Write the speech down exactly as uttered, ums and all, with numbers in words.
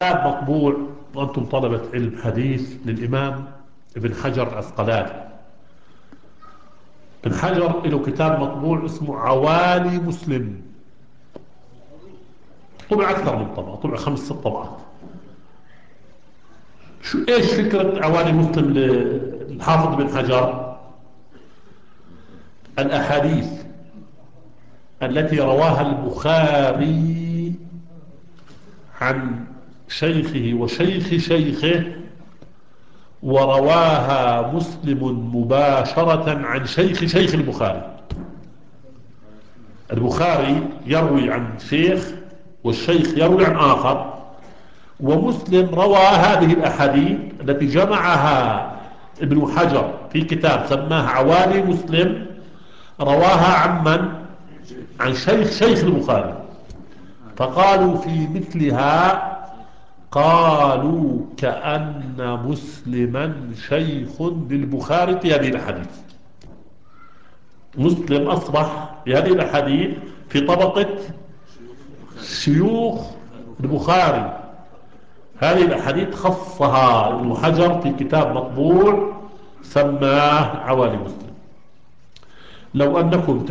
كتاب مطبوع وأنتم طلبة علم حديث للإمام ابن حجر العسقلاني. ابن حجر له كتاب مطبوع اسمه عوالي مسلم، طبع أكثر من طبعة، طبع خمس ست طبعات. شو إيش فكرة عوالي مسلم للحافظ ابن حجر؟ الأحاديث التي رواها البخاري عن شيخه وشيخ شيخه، ورواها مسلم مباشرة عن شيخ شيخ البخاري. البخاري يروي عن شيخ والشيخ يروي عن آخر، ومسلم روى هذه الأحاديث التي جمعها ابن حجر في كتاب سماه عوالي مسلم، رواها عن من؟ عن شيخ شيخ البخاري. فقالوا في مثلها، قالوا كأن مسلما شيخ للبخاري في هذه الأحاديث. مسلم أصبح بهذه الأحاديث في طبقة شيوخ البخاري. هذه الأحاديث خصها ابن حجر في كتاب مطبوع سماه عوالي مسلم. لو أنكم